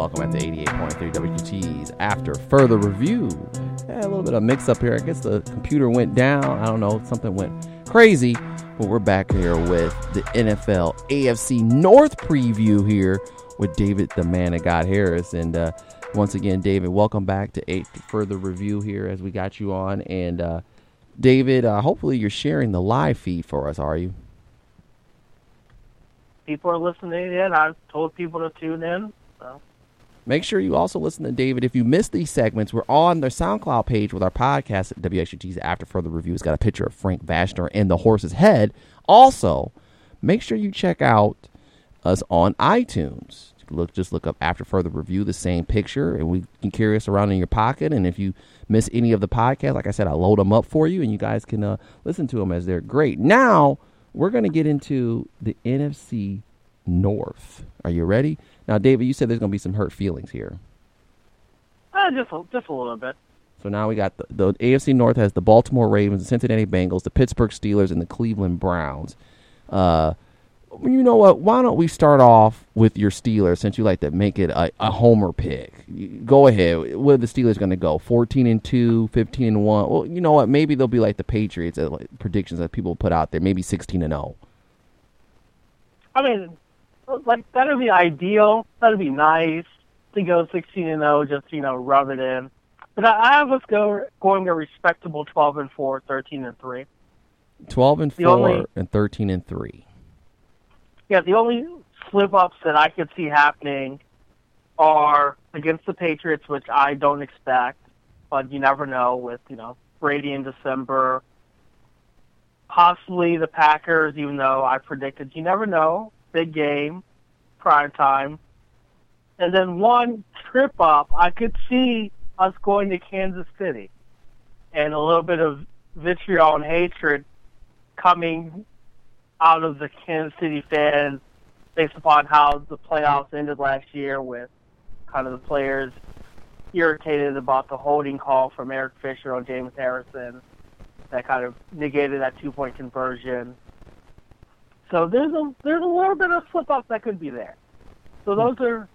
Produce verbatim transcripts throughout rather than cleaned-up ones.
welcome back to eighty-eight point three W G T's After Further Review. Yeah, a little bit of mix up here. I guess the computer went down. I don't know. Something went crazy. But we're back here with the N F L A F C North preview here with David the Man of God Harris. And uh, once again, David, welcome back to eight Further Review here as we got you on. And uh, David, uh, hopefully you're sharing the live feed for us, are you? People are listening in. I've told people to tune in. So. Make sure you also listen to David. If you missed these segments, we're on their SoundCloud page with our podcast at W X U T's After Further Review. It's got a picture of Frank Vashner and the horse's head. Also, make sure you check out us on iTunes. Look, just look up After Further Review, the same picture, and we can carry us around in your pocket. And if you miss any of the podcasts, like I said, I load them up for you, and you guys can uh, listen to them as they're great. Now, we're going to get into the N F C North. Are you ready? Now, David, you said there's going to be some hurt feelings here. Uh, just, a, just a little bit. So now we got the, the A F C North has the Baltimore Ravens, the Cincinnati Bengals, the Pittsburgh Steelers, and the Cleveland Browns. Uh, you know what? Why don't we start off with your Steelers, since you like to make it a, a homer pick? Go ahead. Where are the Steelers going to go? fourteen and two, fifteen and one. Well, you know what? Maybe they'll be like the Patriots, uh, like predictions that people put out there. Maybe sixteen and oh. I mean, like that would be ideal. That would be nice to go sixteen and oh. Just you know, rub it in. But I, I have us go going a respectable twelve and four, thirteen and three. Twelve and four and thirteen and three. Yeah, the only slip-ups that I could see happening are against the Patriots, which I don't expect, but you never know with, you know, Brady in December. Possibly the Packers, even though I predicted, you never know, big game, prime time. And then one trip-up, I could see us going to Kansas City and a little bit of vitriol and hatred coming out of the Kansas City fans based upon how the playoffs ended last year with kind of the players irritated about the holding call from Eric Fisher on James Harrison that kind of negated that two-point conversion. So there's a there's a little bit of slip-up that could be there. So those are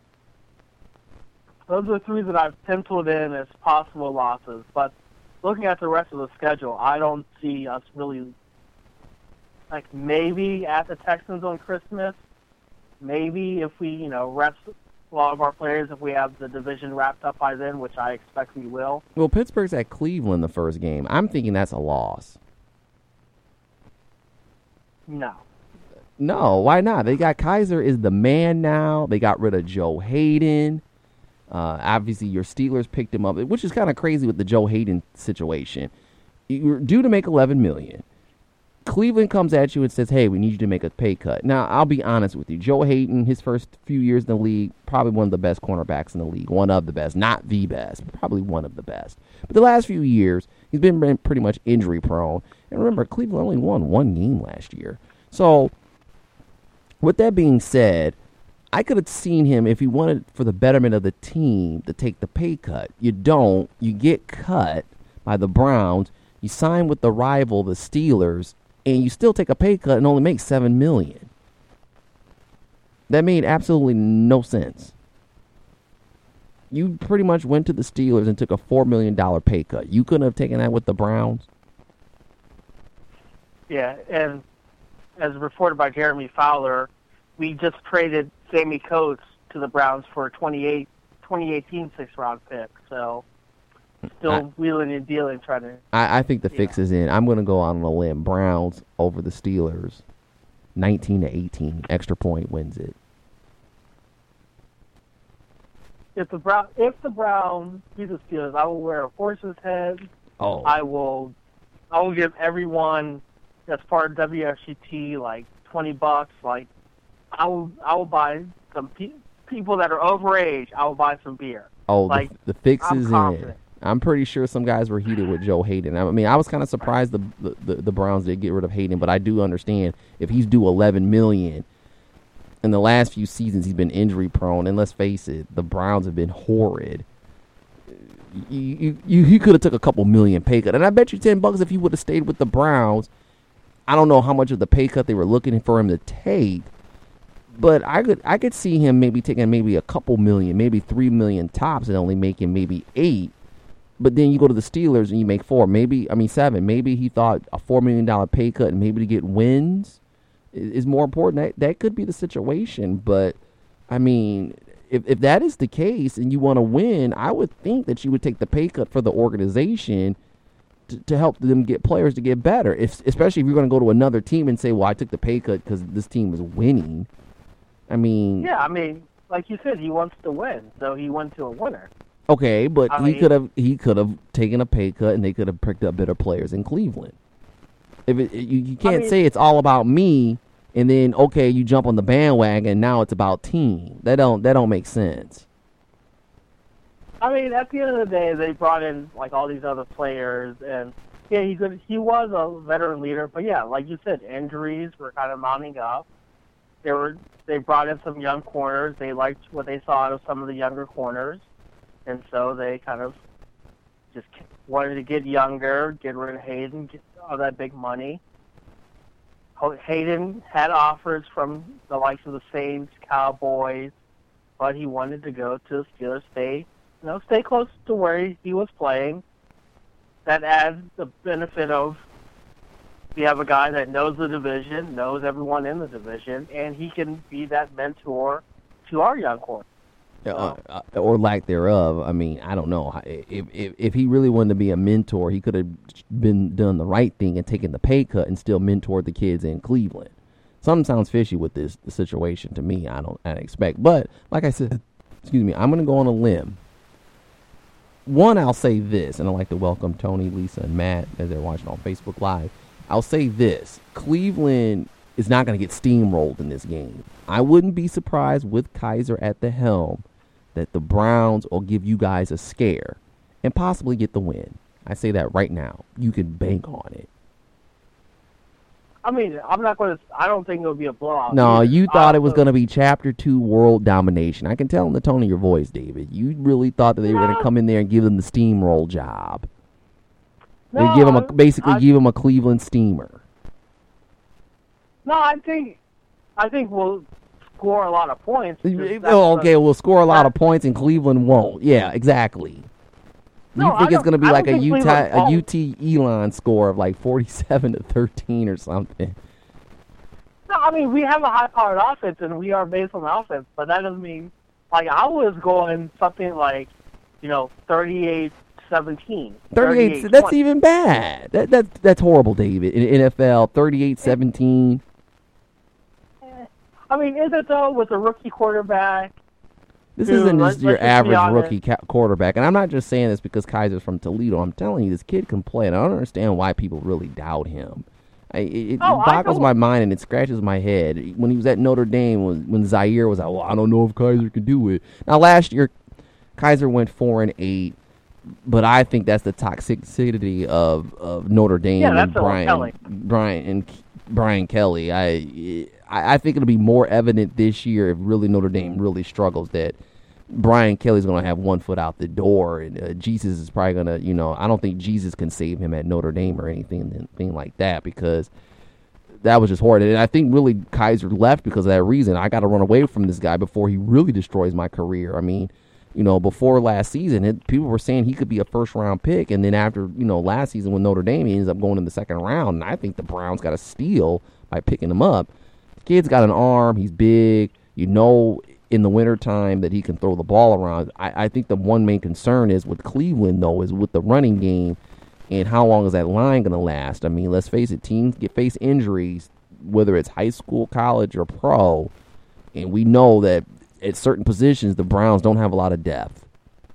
those are three that I've penciled in as possible losses. But looking at the rest of the schedule, I don't see us really. Like maybe at the Texans on Christmas, maybe if we, you know, rest a lot of our players, if we have the division wrapped up by then, which I expect we will. Well, Pittsburgh's at Cleveland the first game. I'm thinking that's a loss. No. No, why not? They got Kaiser is the man now. They got rid of Joe Hayden. Uh, obviously, your Steelers picked him up, which is kind of crazy with the Joe Hayden situation. You're due to make eleven million dollars. Cleveland comes at you and says, hey, we need you to make a pay cut. Now, I'll be honest with you. Joe Hayden, his first few years in the league, probably one of the best cornerbacks in the league. One of the best. Not the best, but probably one of the best. But the last few years, he's been pretty much injury prone. And remember, Cleveland only won one game last year. So, with that being said, I could have seen him, if he wanted for the betterment of the team, to take the pay cut. You don't. You get cut by the Browns. You sign with the rival, the Steelers, and you still take a pay cut and only make seven million dollars. That made absolutely no sense. You pretty much went to the Steelers and took a four million dollars pay cut. You couldn't have taken that with the Browns? Yeah, and as reported by Jeremy Fowler, we just traded Sammy Coates to the Browns for a twenty eighteen sixth-round pick, so still I, wheeling and dealing, trying to... I, I think the fix know. is in. I'm going to go out on a limb. Browns over the Steelers. nineteen to eighteen. Extra point wins it. If the Brown, if the Browns beat the Steelers, I will wear a horse's head. Oh. I will, I will give everyone that's part of W F G T like twenty bucks. Like, I will, I will buy some pe- people that are overage. I will buy some beer. Oh, like, the, the fix I'm is confident. in. I'm pretty sure some guys were heated with Joe Hayden. I mean, I was kind of surprised the, the the Browns did get rid of Hayden, but I do understand if he's due eleven million dollars. In the last few seasons, he's been injury prone, and let's face it, the Browns have been horrid. You you you could have took a couple million pay cut, and I bet you ten bucks if he would have stayed with the Browns. I don't know how much of the pay cut they were looking for him to take, But I could I could see him maybe taking maybe a couple million, maybe three million tops, and only making maybe eight. But then you go to the Steelers and you make four, maybe I mean seven. Maybe he thought a four million dollar pay cut and maybe to get wins is, is more important. That that could be the situation. But I mean, if if that is the case and you want to win, I would think that you would take the pay cut for the organization to, to help them get players to get better. If especially if you're going to go to another team and say, "Well, I took the pay cut because this team is winning." I mean, yeah, I mean, like you said, he wants to win, so he went to a winner. Okay, but I he mean, could have he could have taken a pay cut, and they could have picked up better players in Cleveland. If it, you, you can't I mean, say it's all about me, and then okay, you jump on the bandwagon, now it's about team. That don't that don't make sense. I mean, at the end of the day, they brought in like all these other players, and yeah, he could he was a veteran leader, but yeah, like you said, injuries were kind of mounting up. They were they brought in some young corners. They liked what they saw out of some of the younger corners. And so they kind of just wanted to get younger, get rid of Hayden, get all that big money. Hayden had offers from the likes of the Saints, Cowboys, but he wanted to go to the Steelers, stay, you know, stay close to where he, he was playing. That adds the benefit of you have a guy that knows the division, knows everyone in the division, and he can be that mentor to our young corner. Uh, uh, or lack thereof. I mean, I don't know. If, if if he really wanted to be a mentor, he could have been done the right thing and taken the pay cut and still mentored the kids in Cleveland. Something sounds fishy with this situation to me. I don't, I don't expect. But like I said, excuse me, I'm going to go on a limb. One, I'll say this, and I'd like to welcome Tony, Lisa, and Matt as they're watching on Facebook Live. I'll say this: Cleveland is not going to get steamrolled in this game. I wouldn't be surprised with Kizer at the helm that the Browns will give you guys a scare and possibly get the win. I say that right now. You can bank on it. I mean, I'm not going to. I don't think it'll be a blowout. No, either. you thought I it was going to be Chapter Two world domination. I can tell in the tone of your voice, David. You really thought that they were no. going to come in there and give them the steamroll job. No, They give them a, basically I, give them a Cleveland steamer. No, I think, I think we'll score a lot of points. Oh, okay, we'll score a lot of points and Cleveland won't. Yeah, exactly. No, you think I it's going to be I like a Utah, Utah, a U T Elon score of like forty-seven to thirteen or something. No, I mean, we have a high-powered offense, and we are based on offense, but that doesn't mean, like, I was going something like, you know, thirty-eight seventeen. thirty-eight, that's even bad. That, that, that's horrible, David. In the N F L, thirty-eight seventeen. I mean, is it, though, with a rookie quarterback? This Dude, isn't let's, just your let's average just rookie ca- quarterback. And I'm not just saying this because Kizer's from Toledo. I'm telling you, this kid can play, and I don't understand why people really doubt him. I, it it oh, boggles my mind, and it scratches my head. When he was at Notre Dame, when, when Zaire was like, well, I don't know if Kizer can do it. Now, last year, Kizer went four and eight, but I think that's the toxicity of, of Notre Dame yeah, and Brian, Brian and Brian Kelly. I I think it'll be more evident this year if really Notre Dame really struggles that Brian Kelly's going to have one foot out the door, and uh, Jesus is probably going to, you know, I don't think Jesus can save him at Notre Dame or anything, anything like that, because that was just horrid. And I think really Kizer left because of that reason. I got to run away from this guy before he really destroys my career. I mean, you know, before last season, it, people were saying he could be a first-round pick, and then after, you know, last season with Notre Dame, he ends up going in the second round, and I think the Browns got a steal by picking him up. The kid's got an arm. He's big. You know, in the wintertime that he can throw the ball around. I, I think the one main concern is with Cleveland, though, is with the running game and how long is that line going to last. I mean, let's face it, teams get face injuries, whether it's high school, college, or pro, and we know that at certain positions the Browns don't have a lot of depth.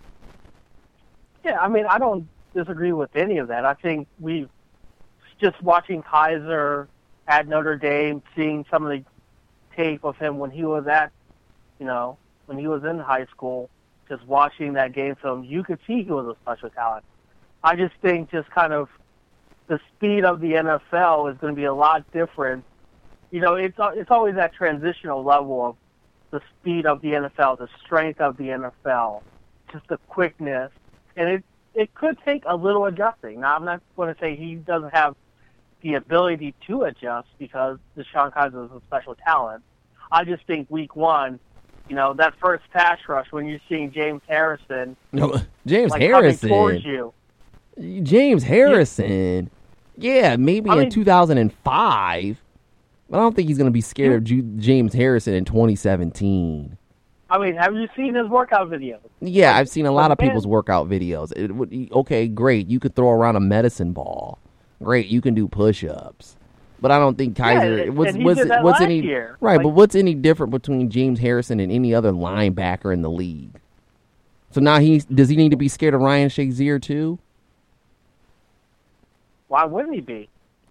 Yeah, I mean, I don't disagree with any of that. I think we just watching Kizer at Notre Dame, seeing some of the tape of him when he was at, you know, when he was in high school, just watching that game film, you could see he was a special talent. I just think just kind of the speed of the N F L is going to be a lot different. You know, it's it's always that transitional level of the speed of the N F L, the strength of the N F L, just the quickness. And it, it could take a little adjusting. Now, I'm not going to say he doesn't have the ability to adjust because DeShone Kizer is a special talent. I just think week one, you know, that first pass rush when you're seeing James Harrison, No, James like, Harrison, coming towards you. James Harrison, yeah, maybe I in mean- two thousand five, but I don't think he's going to be scared of Ju- James Harrison in twenty seventeen. I mean, have you seen his workout videos? Yeah, Like, I've seen a lot of man- people's workout videos. It would, okay, great, you could throw around a medicine ball. Great, you can do push-ups. But I don't think Kaiser. and- what's and he what's did that what's last any year. right? Like- but what's any different between James Harrison and any other linebacker in the league? So now he does he need to be scared of Ryan Shazier too? Why wouldn't he be?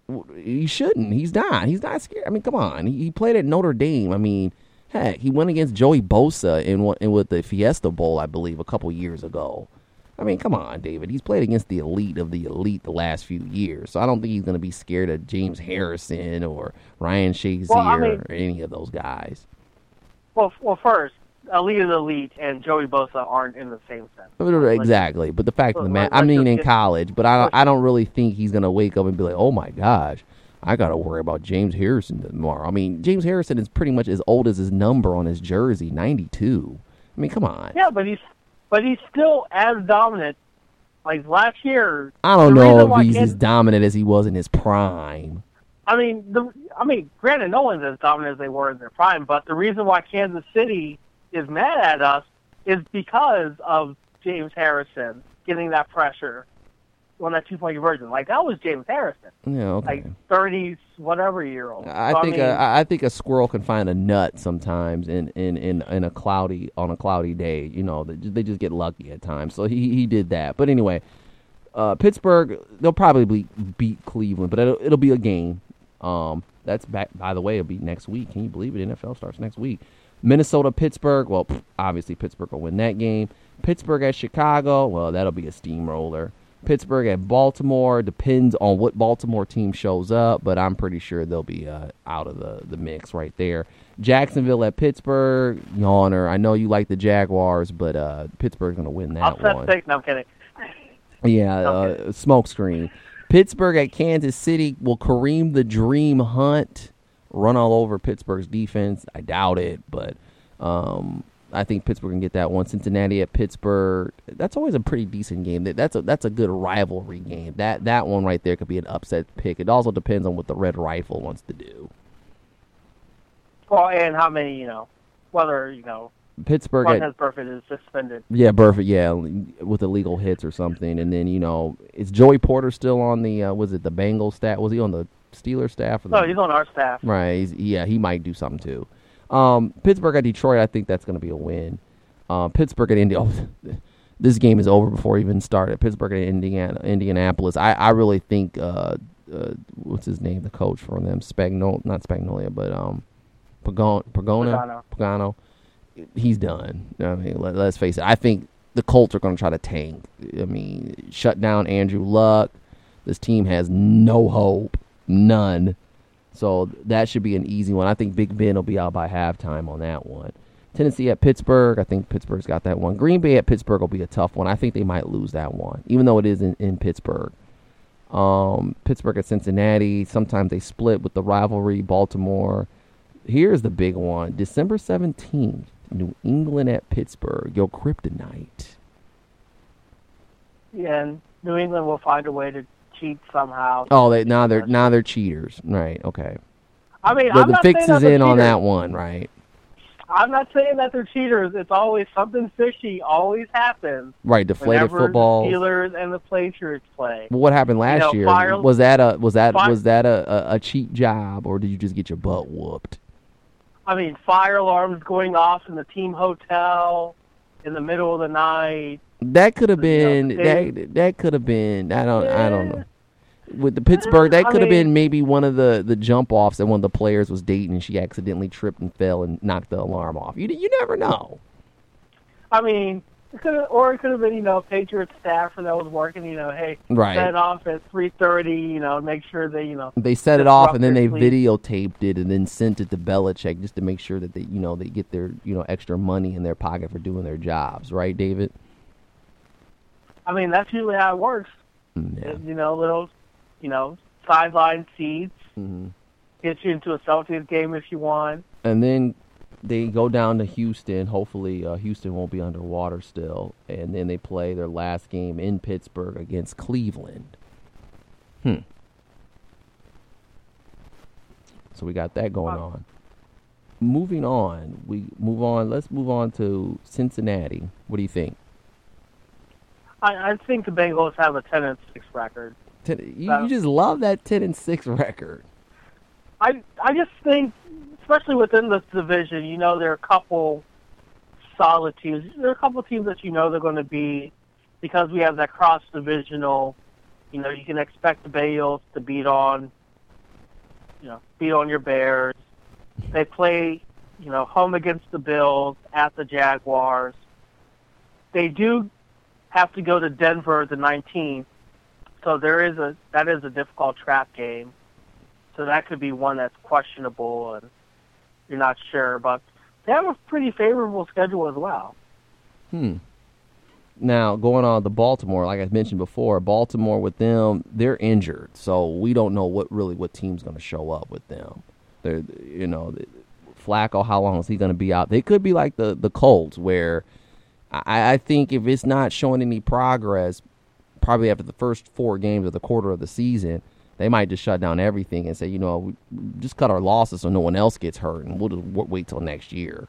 He shouldn't. He's not. He's not scared. I mean, come on. He, he played at Notre Dame. I mean, heck, he went against Joey Bosa in what in with the Fiesta Bowl, I believe, a couple years ago. I mean, come on, David. He's played against the elite of the elite the last few years, so I don't think he's going to be scared of James Harrison or Ryan Shazier Well, I mean- or any of those guys. Well, well, first, elite of the elite and Joey Bosa aren't in the same sense. Exactly, but the fact of the matter, let's I mean, just in get- college, but I don't, I don't really think he's gonna wake up and be like, oh my gosh, I gotta worry about James Harrison tomorrow. I mean, James Harrison is pretty much as old as his number on his jersey, ninety-two. I mean, come on. Yeah, but he's but he's still as dominant. Like last year, I don't the know reason why if he's Kansas- as dominant as he was in his prime. I mean, the I mean, granted, no one's as dominant as they were in their prime, but the reason why Kansas City is mad at us is because of James Harrison getting that pressure on that two-point conversion. Like, that was James Harrison, Yeah, okay. like thirties, whatever year old. I So, think mean, a, I think a squirrel can find a nut sometimes in, in, in, in a cloudy on a cloudy day. You know, they just, they just get lucky at times. So he he did that. But anyway, uh, Pittsburgh, they'll probably beat Cleveland, but it'll, it'll be a game. Um, that's back. By the way, it'll be next week. Can you believe it? N F L starts next week. Minnesota, Pittsburgh. Well, pff, obviously Pittsburgh will win that game. Pittsburgh at Chicago. Well, that'll be a steamroller. Pittsburgh at Baltimore. Depends on what Baltimore team shows up, but I'm pretty sure they'll be uh, out of the, the mix right there. Jacksonville at Pittsburgh. Yawner. I know you like the Jaguars, but uh, Pittsburgh's going to win that upset one. pick. No, I'm kidding. Yeah, Okay. uh, smoke screen. Pittsburgh at Kansas City. Will Kareem the Dream Hunt run all over Pittsburgh's defense? I doubt it, but um, I think Pittsburgh can get that one. Cincinnati at Pittsburgh. That's always a pretty decent game. That- That's a that's a good rivalry game. That that one right there could be an upset pick. It also depends on what the Red Rifle wants to do. Well, and how many, you know, whether, you know, Pittsburgh at Montez Burfict is suspended. Yeah, Burfict, yeah, with illegal hits or something. And then, you know, is Joey Porter still on the, uh, was it the Bengals staff? Was he on the Steelers staff? Or the, No, he's on our staff. Right, he's, yeah, he might do something too. Um, Pittsburgh at Detroit, I think that's going to be a win. Uh, Pittsburgh at Indy, oh, this game is over before it even started. Pittsburgh at Indiana, Indianapolis. I, I really think, uh, uh, what's his name, the coach for them? Spagnolia, not Spagnolia, but um, Pagano, Pagano, Pagano. He's done. I mean, let, let's face it. I think the Colts are going to try to tank. I mean, shut down Andrew Luck. This team has no hope, none. So that should be an easy one. I think Big Ben will be out by halftime on that one. Tennessee at Pittsburgh. I think Pittsburgh's got that one. Green Bay at Pittsburgh will be a tough one. I think they might lose that one, even though it is in, in Pittsburgh. Um, Pittsburgh at Cincinnati. Sometimes they split with the rivalry. Baltimore. Here's the big one. December seventeenth. New England at Pittsburgh. Your kryptonite. Yeah, and New England will find a way to cheat somehow. Oh, they now they're now they're cheaters. Right, okay. I mean, The, I'm the not fix saying that is they're in on cheaters. that one, right? I'm not saying that they're cheaters. It's always something fishy. Always happens. Right, deflated Whenever footballs. the Steelers and the Patriots play. Well, what happened last know, year? fire- was that a was that fire- was that a, a, a cheat job, or did you just get your butt whooped? I mean, fire alarms going off in the team hotel in the middle of the night. That could have You know, been they- that that could have been. I don't I don't Yeah. know. With the Pittsburgh, that I could have mean- been maybe one of the, the jump offs that one of the players was dating, and she accidentally tripped and fell and knocked the alarm off. You you never know. I mean, it could have, or it could have been, you know, Patriots staffer that was working. You know, hey, Right. set off at three thirty. You know, make sure they, you know, They set it off and then they disrupt their sleep. videotaped it and then sent it to Belichick just to make sure that they you know they get their you know extra money in their pocket for doing their jobs, right, David? I mean, that's usually how it works. Mm, Yeah. You know, little, you know, sideline seats. hmm Get you into a Celtics game if you want. And then they go down to Houston. Hopefully, uh, Houston won't be underwater still, and then they play their last game in Pittsburgh against Cleveland. Hmm. So we got that going on. Moving on, we move on. Let's move on to Cincinnati. What do you think? I, I think the Bengals have a ten and six record. Ten, you, you just love that ten and six record. I I just think, especially within this division, you know, there are a couple solid teams. There are a couple teams that you know they're going to be, because we have that cross divisional. You know, you can expect the Bengals to beat on, you know, beat on your Bears. They play, you know, home against the Bills, at the Jaguars. They do have to go to Denver the nineteenth, so there is a that is a difficult trap game. So that could be one that's questionable, and you're not sure. But they have a pretty favorable schedule as well. Hmm. Now, going on to Baltimore, like I mentioned before, Baltimore with them, they're injured, so we don't know what really what team's going to show up with them. They're, you know, Flacco, how long is he going to be out? They could be like the, the Colts, where I, I think if it's not showing any progress, probably after the first four games of the quarter of the season, they might just shut down everything and say, you know, we just cut our losses so no one else gets hurt, and we'll just wait till next year.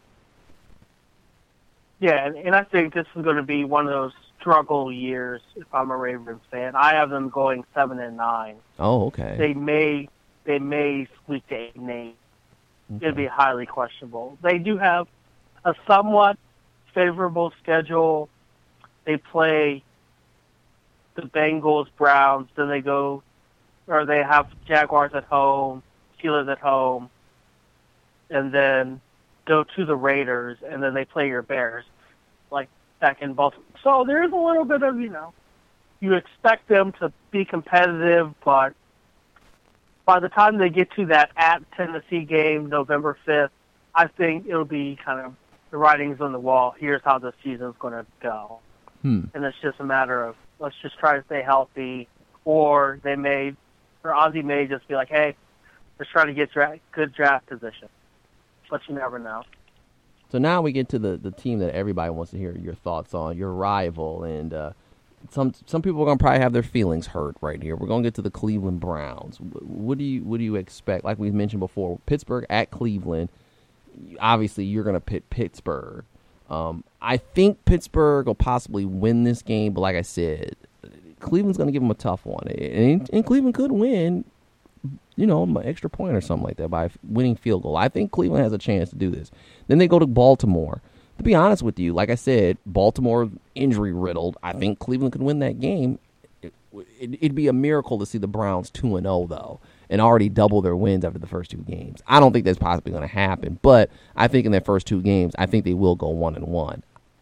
Yeah, and, and I think this is going to be one of those struggle years if I'm a Ravens fan. I have them going seven and nine. Oh, okay. They may they may squeak to eight and eight. Okay. It'd be highly questionable. They do have a somewhat favorable schedule. They play the Bengals, Browns, then they go, or they have Jaguars at home, Steelers at home, and then go to the Raiders, and then they play your Bears, like back in Baltimore. So there is a little bit of, you know, you expect them to be competitive, but by the time they get to that at Tennessee game, November fifth, I think it'll be kind of the writing's on the wall. Here's how the season's going to go. Hmm. And it's just a matter of, let's just try to stay healthy, or they may, or Ozzie may just be like, hey, let's try to get dra- good draft position. But you never know. So now we get to the, the team that everybody wants to hear your thoughts on, your rival, and uh, some some people are gonna probably have their feelings hurt right here. We're gonna get to the Cleveland Browns. What do you what do you expect? Like we mentioned before, Pittsburgh at Cleveland. Obviously, you're gonna pit Pittsburgh. Um, I think Pittsburgh will possibly win this game, but like I said, Cleveland's gonna give them a tough one, and, and Cleveland could win, you know, an extra point or something like that by winning field goal. I think Cleveland has a chance to do this. Then they go to Baltimore. To be honest with you, like I said, Baltimore injury riddled. I think Cleveland could win that game. It, it, it'd be a miracle to see the Browns two and oh though, and already double their wins after the first two games. I don't think that's possibly going to happen, but I think in their first two games, I think they will go one and one.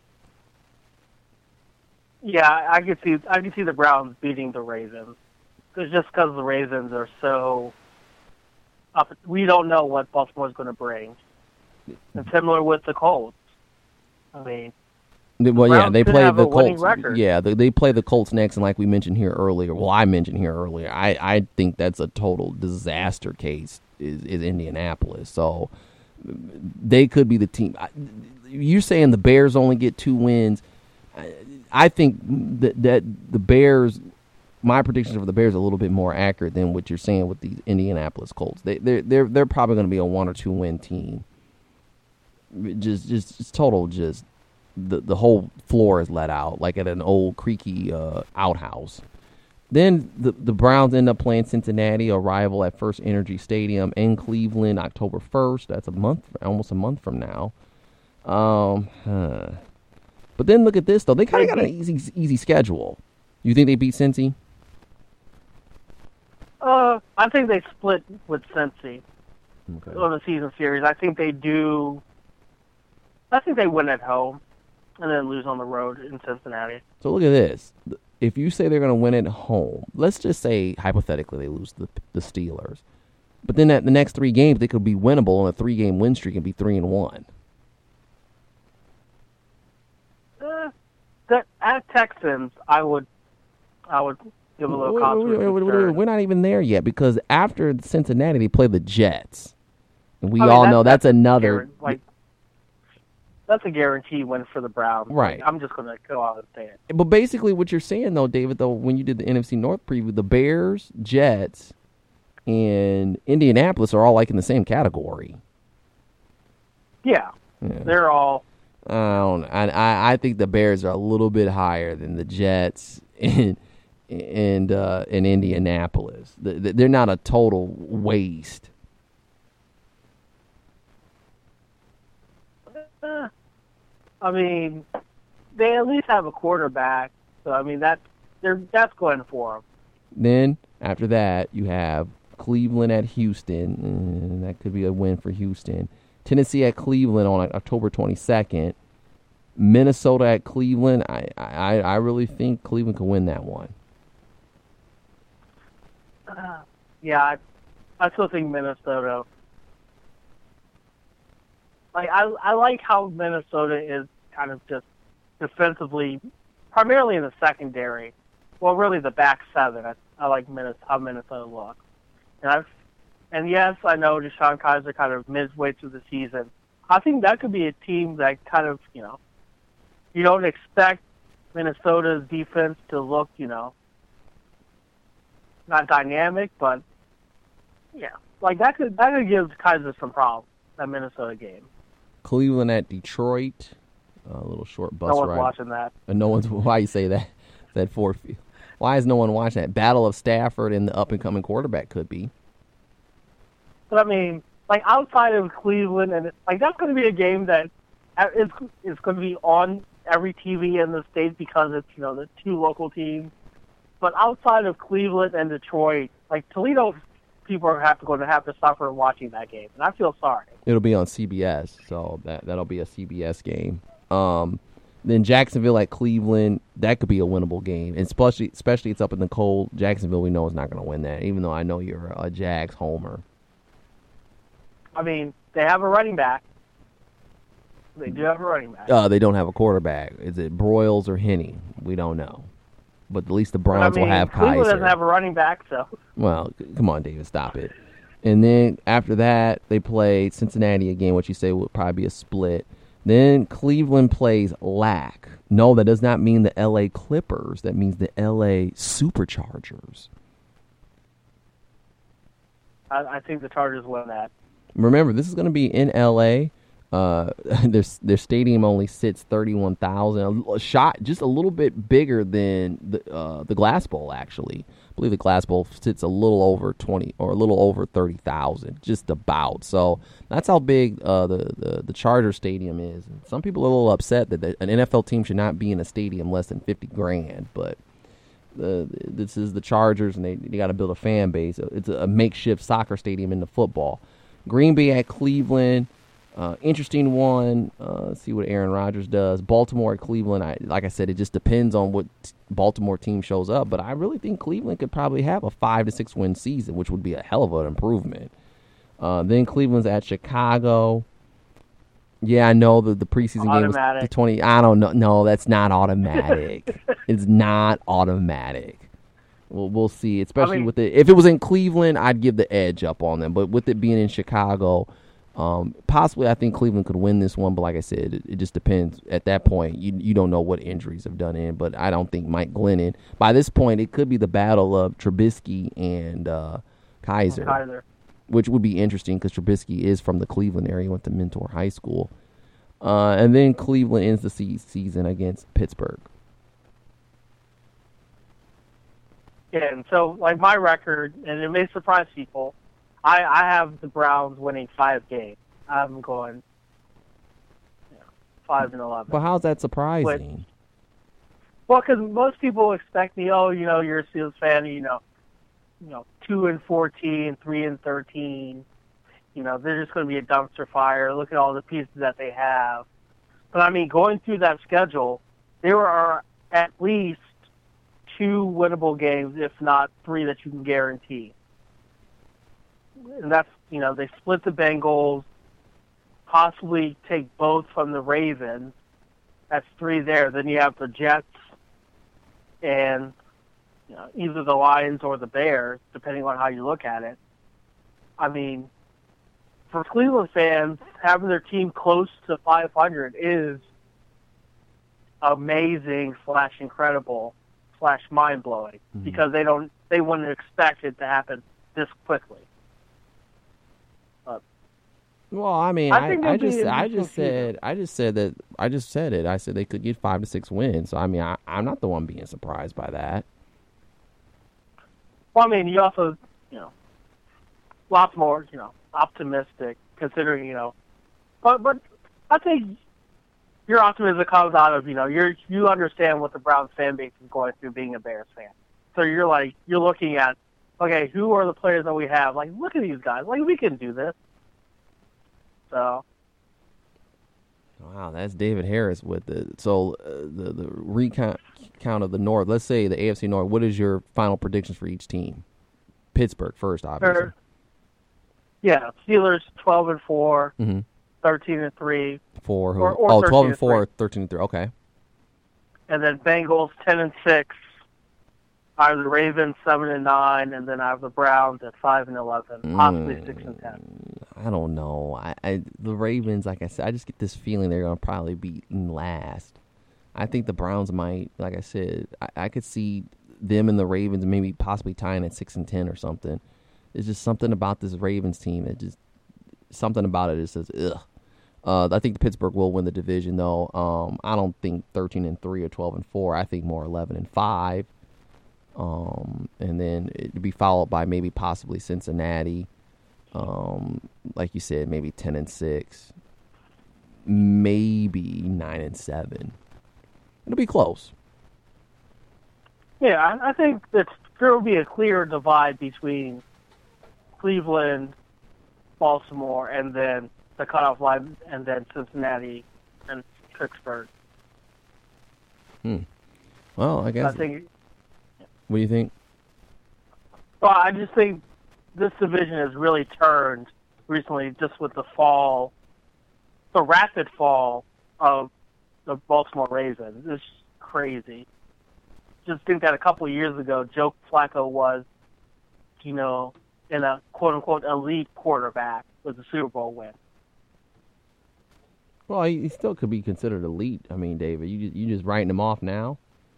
Yeah, I can see I can see the Browns beating the Ravens. It's just because the Ravens are so up. We don't know what Baltimore's going to bring. And similar with the Colts. I mean, well, yeah, they play the Colts. Record. Yeah, they, they play the Colts next, and like we mentioned here earlier, well, I mentioned here earlier, I, I think that's a total disaster case. Is, is Indianapolis? So they could be the team. You're saying the Bears only get two wins. I think that that the Bears. My predictions for the Bears are a little bit more accurate than what you're saying with the Indianapolis Colts. They they're they're they're probably going to be a one or two win team. Just just, just total just the the whole floor is let out like at an old creaky uh, outhouse. Then the the Browns end up playing Cincinnati, a rival at First Energy Stadium in Cleveland, October first. That's a month, almost a month from now. Um, huh. But then look at this though; they kind of got an easy easy schedule. You think they beat Cincy? Uh, I think they split with Cincy okay. on the season series. I think they do. I think they win at home and then lose on the road in Cincinnati. So look at this. If you say they're going to win at home, let's just say hypothetically they lose the the Steelers, but then at the next three games they could be winnable on a three game win streak and be three and one. Uh, that at Texans, I would, I would. Give a little we're, we're, we're, we're not even there yet because after Cincinnati, they play the Jets. And we I mean, all that's, know that's, that's another. guaran- like that's a guarantee win for the Browns. Right. Like, I'm just going to go out and say it. But basically, what you're saying though, David, though, when you did the N F C North preview, the Bears, Jets, and Indianapolis are all like in the same category. Yeah, Yeah. they're all. I don't. I I think the Bears are a little bit higher than the Jets and and uh, in Indianapolis. They're not a total waste. Uh, I mean, they at least have a quarterback, so I mean that they're that's going for them. Then after that, you have Cleveland at Houston, and that could be a win for Houston. Tennessee at Cleveland on October twenty-second. Minnesota at Cleveland. I, I, I really think Cleveland can win that one. Uh, yeah, I, I still think Minnesota. Like I, I like how Minnesota is kind of just defensively, primarily in the secondary. Well, really the back seven. I, I like Minnesota, how Minnesota looks. And I've, and yes, I know Deshaun Kaiser kind of midway through the season. I think that could be a team that kind of, you know, you don't expect Minnesota's defense to look, you know, not dynamic, but yeah, like that could that could give Kaiser some problems. That Minnesota game. Cleveland at Detroit. A little short bus no one's ride. watching that. And no one's. Why you say that? That fourth. Why is no one watching that? Battle of Stafford and the up and coming quarterback could be. But I mean, like outside of Cleveland, and like that's going to be a game that is is going to be on every T V in the state because it's, you know, the two local teams. But outside of Cleveland and Detroit, like Toledo, people are have to going to have to suffer watching that game, and I feel sorry. It'll be on C B S, so that that'll be a C B S game. Um, then Jacksonville at Cleveland, that could be a winnable game, and especially especially it's up in the cold. Jacksonville, we know is not going to win that, even though I know you're a Jags homer. I mean, they have a running back. They do have a running back. Uh, they don't have a quarterback. Is it Broyles or Henne? We don't know. But at least the Browns but, I mean, will have Cleveland Kaiser. doesn't have a running back, so. Well, c- come on, David, stop it. And then after that, they play Cincinnati again, which you say would probably be a split. Then Cleveland plays L A C. No, that does not mean the L A Clippers. That means the L A Superchargers. I, I think the Chargers win that. Remember, this is going to be in L A. Uh, their their stadium only sits thirty-one thousand, a shot just a little bit bigger than the uh, the Glass Bowl. Actually, I believe the Glass Bowl sits a little over twenty or a little over thirty thousand, just about. So that's how big uh, the, the the Charger Stadium is. And some people are a little upset that the, an N F L team should not be in a stadium less than fifty grand, but. The, this is the Chargers, and they, they got to build a fan base. It's a, a makeshift soccer stadium into football. Green Bay at Cleveland, uh, interesting one. Uh, let's see what Aaron Rodgers does. Baltimore at Cleveland. I, like I said, it just depends on what t- Baltimore team shows up. But I really think Cleveland could probably have a five to six win season, which would be a hell of an improvement. Uh, then Cleveland's at Chicago. Yeah, I know the, the preseason automatic. game was the twenty. I don't know. No, that's not automatic. It's not automatic. Well, we'll see. Especially I mean, with it, if it was in Cleveland, I'd give the edge up on them. But with it being in Chicago, um, possibly I think Cleveland could win this one. But like I said, it, it just depends. At that point, you you don't know what injuries have done in. But I don't think Mike Glennon. By this point, it could be the battle of Trubisky and uh, Kaiser. Kaiser. Which would be interesting because Trubisky is from the Cleveland area, went to Mentor High School. Uh, and then Cleveland ends the se- season against Pittsburgh. Yeah, and so, like, my record, and it may surprise people, I, I have the Browns winning five games. I'm going you know, five and eleven. But how's that surprising? But, well, because most people expect me, oh, you know, you're a Steelers fan, you know, you know, two and fourteen, three and thirteen. You know, they're just going to be a dumpster fire. Look at all the pieces that they have. But I mean, going through that schedule, there are at least two winnable games, if not three, that you can guarantee. And that's, you know, they split the Bengals, possibly take both from the Ravens. That's three there. Then you have the Jets and you know, either the Lions or the Bears, depending on how you look at it. I mean, for Cleveland fans, having their team close to five hundred is amazing slash incredible slash mind blowing mm-hmm. because they don't they wouldn't expect it to happen this quickly. But, well, I mean, I, I, I just I just said season. I just said that I just said it. I said they could get five to six wins. So I mean, I, I'm not the one being surprised by that. Well, I mean, you also you know lots more you know optimistic considering you know, but but I think. Your optimism comes out of, you know, you're, you understand what the Browns fan base is going through being a Bears fan. So you're like, you're looking at, okay, who are the players that we have? Like, look at these guys. Like, we can do this. So. Wow, that's David Harris with the, so uh, the, the recount count of the North. Let's say the A F C North. What is your final predictions for each team? Pittsburgh first, obviously. Or, yeah, Steelers twelve and four. Mm-hmm. thirteen and three. Four. Who? Or, or oh, twelve and four, thirteen and three. Okay. And then Bengals ten and six. I have the Ravens seven and nine, and then I have the Browns at five and eleven, possibly mm, six and ten. I don't know. I, I the Ravens, like I said, I just get this feeling they're gonna probably be in last. I think the Browns might, like I said, I, I could see them and the Ravens maybe possibly tying at six and ten or something. It's just something about this Ravens team that just something about it that says ugh. Uh, I think Pittsburgh will win the division, though. Um, I don't think thirteen and three or twelve and four. I think more eleven and five. Um, and then it'd be followed by maybe possibly Cincinnati. Um, like you said, maybe ten and six, maybe nine and seven. It'll be close. Yeah, I, I think that there will be a clear divide between Cleveland, Baltimore, and then the cutoff line, and then Cincinnati and Pittsburgh. Hmm. Well, I guess. I think. What do you think? Well, I just think this division has really turned recently, just with the fall, the rapid fall of the Baltimore Ravens. It's crazy. Just think that a couple of years ago, Joe Flacco was, you know, in a quote-unquote elite quarterback with a Super Bowl win. Well, he still could be considered elite. I mean, David, you you just writing him off now?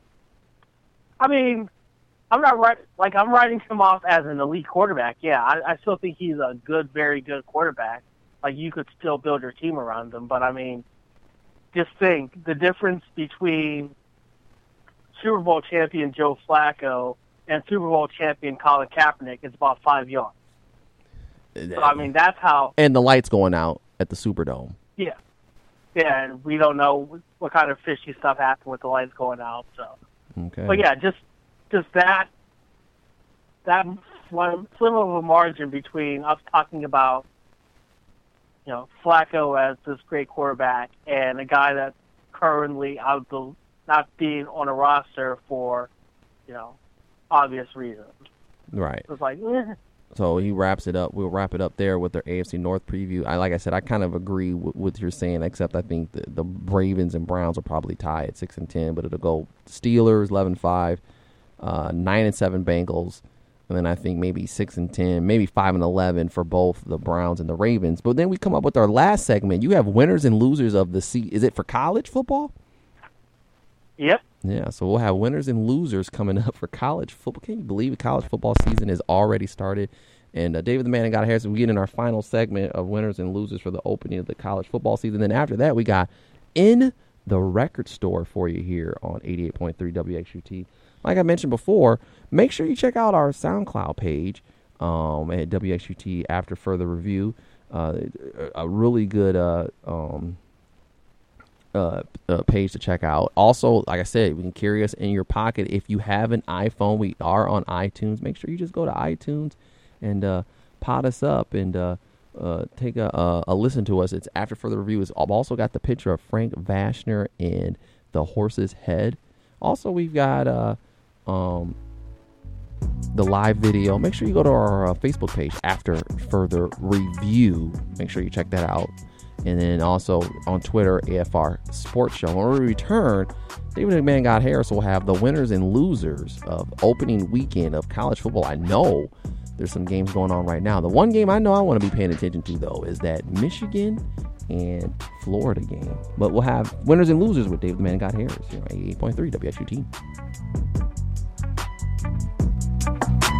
I mean, I'm not right. Like I'm writing him off as an elite quarterback. Yeah, I, I still think he's a good, very good quarterback. Like you could still build your team around him. But I mean, just think the difference between Super Bowl champion Joe Flacco and Super Bowl champion Colin Kaepernick is about five yards. So, I mean, that's how. And the lights going out at the Superdome. Yeah. Yeah, and we don't know what kind of fishy stuff happened with the lights going out. So, okay. But yeah, just just that that slim, slim of a margin between us talking about, you know, Flacco as this great quarterback and a guy that's currently out the not being on a roster for, you know, obvious reasons. Right. It's like. Eh. So he wraps it up. We'll wrap it up there with their A F C North preview. I like I said, I kind of agree with what you're saying, except I think the, the Ravens and Browns will probably tie at six and ten, but it'll go Steelers eleven five, uh, nine and seven Bengals, and then I think maybe six and ten, maybe five and eleven for both the Browns and the Ravens. But then we come up with our last segment. You have winners and losers of the season. Is it for college football? Yep. Yeah, so we'll have winners and losers coming up for college football. Can you believe it? College football season has already started. And uh, David the Man and God Harrison, we get in our final segment of winners and losers for the opening of the college football season. Then after that, we got In the Record Store for you here on eighty-eight point three W X U T. Like I mentioned before, make sure you check out our SoundCloud page um, at W X U T after further review. Uh, a really good uh, um, uh, uh, page to check out. Also, like I said, we can carry us in your pocket. If you have an iPhone, we are on iTunes. Make sure you just go to iTunes and uh, pot us up and uh, uh, take a, a, a listen to us. It's after further review. It's, I've also got the picture of Frank Vashner and the horse's head. Also, we've got uh, um, the live video. Make sure you go to our uh, Facebook page after further review. Make sure you check that out. And then also on Twitter, A F R Sports Show. When we return, David McMahon God Harris will have the winners and losers of opening weekend of college football. I know there's some games going on right now. The one game I know I want to be paying attention to, though, is that Michigan and Florida game. But we'll have winners and losers with Dave the Man Got Harris here on eighty-eight point three W X U T.